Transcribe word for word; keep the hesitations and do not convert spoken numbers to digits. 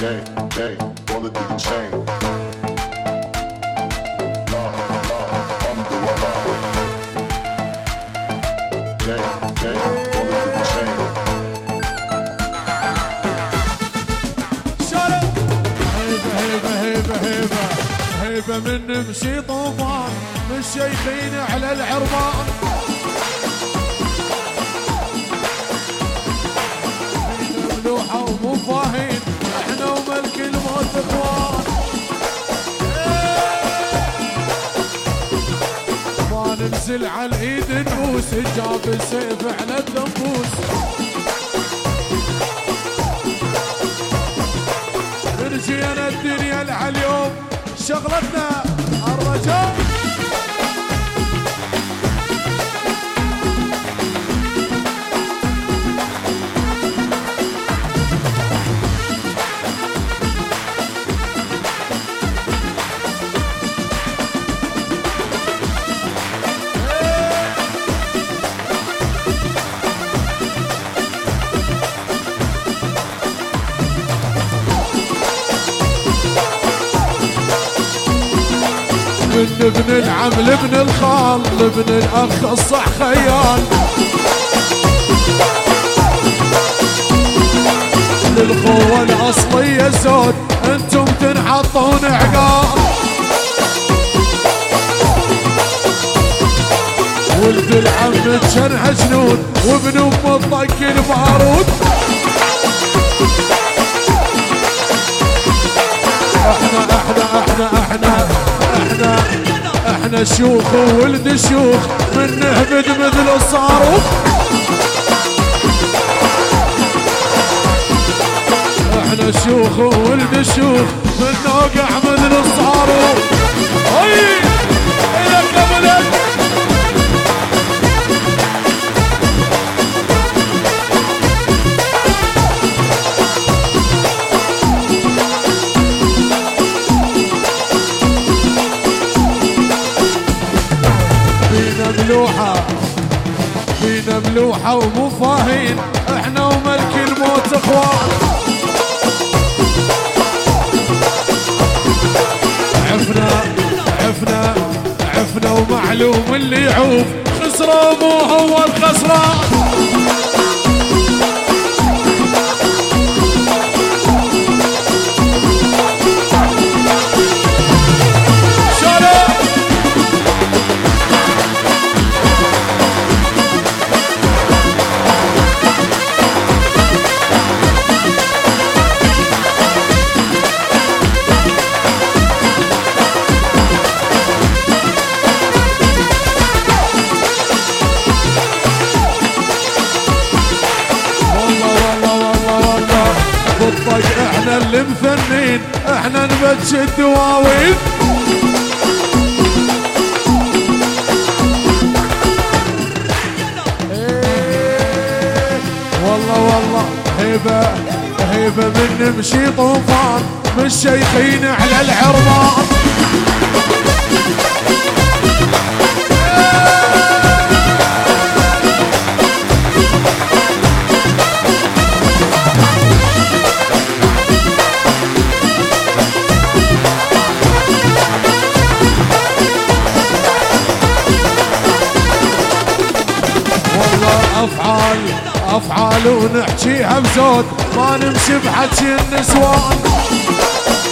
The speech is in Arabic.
Jay, Jay, wanna do the chain. Nah, nah, I'm the one. Jay, Jay, wanna do the chain. Shut up. هيبة هيبة هيبة هيبة هيبة من نمشي طوفان من الشيخين على العربان. مملوحة ومو فاهين احنا وملك الموت اخوان. ما ننزل على الايد نبوس جاب السيف على الدنبوس. رجينا الدنيا لعاليوم شغلتنا الرجاء. من ابن العم لابن الخال لابن الاخ الصح خيال. للخوة الاصلية زود انتم تنحطون عقال. ولد العم تشنح جنود وابن ام الطق البارود. احنا احنا احنا احنا احنا احنا شيوخ وولد شيوخ من نهبد مثل الصاروخ. احنا شيوخ وولد شيوخ من نوقع مثل الصاروخ. هاي الك يا بلد. مملوحة فينا ملوحة ومو فاهين احنا وملك الموت اخوان. عفنا عفنا عفنا ومعلوم اللي يعوف خسره مو هو الخسران. احنا اللي مثنين احنا نبتش الدواوين. ايه والله والله هيبة هيبة من نمشي طوفان من الشيخين على العربان. أفعال أفعال ونحكيها بزود ما نمشي بحكي النسوان.